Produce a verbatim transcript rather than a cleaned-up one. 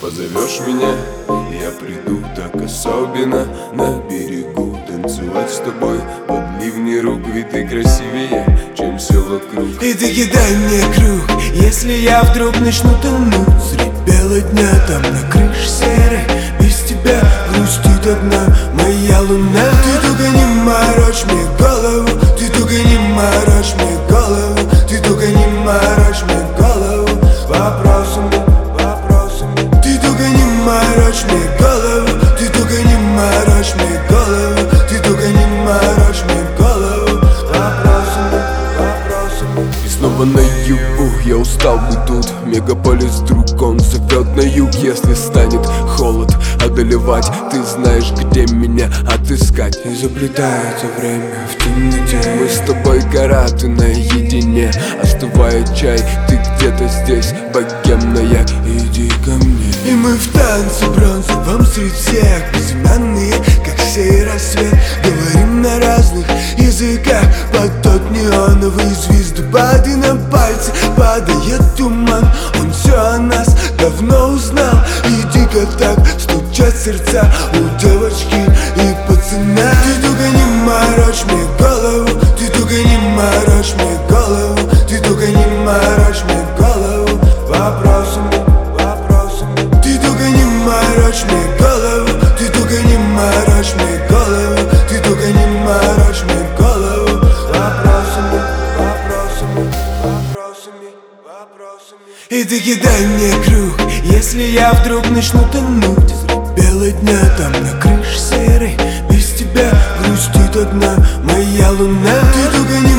Позовешь меня, я приду так особенно. На берегу танцевать с тобой под ливни рук, ведь ты красивее, чем все вокруг. И ты кидай мне круг, если я вдруг начну тонуть средь бела дня, там на крыше серой без тебя грустит одна моя луна. Ты только не морочь мне голову, ты только не морочь мне голову, ты только не морочь мне голову вопросами, вопросами. Ты только не морочь мне голову, ты только не морочь мне голову, ты только не морочь мне голову вопросами, вопросами. И снова наяву, я устал быть тут. Мегаполис вдруг он зовет на юг. Если станет холод одолевать, ты знаешь, где меня отыскать. И заплетается время в темноте. Мы с тобой гора, ты наедине. Остывает чай, ты где-то здесь, богемная, иди ко мне. И мы в танце бронзовом среди всех, безымянные, как сей рассвет. Говорим на разных языках под тот неоновый звездопад. И на пальцы падает туман, он все о нас давно узнал. И дико так стучат сердца у девочки и пацана. Ты только не морочь мне голову, ты только не морочь мне голову, ты только не морочь мне голову вопросами, вопросами. Ты только не морочь мне голову, ты только не морочь мне голову, ты только не морочь мне голову вопросами, вопросами, вопросами, вопросами. И ты кидай мне круг, если я вдруг начну тонуть средь бела дня, там на крыше серой без тебя грустит одна моя луна. Ты только не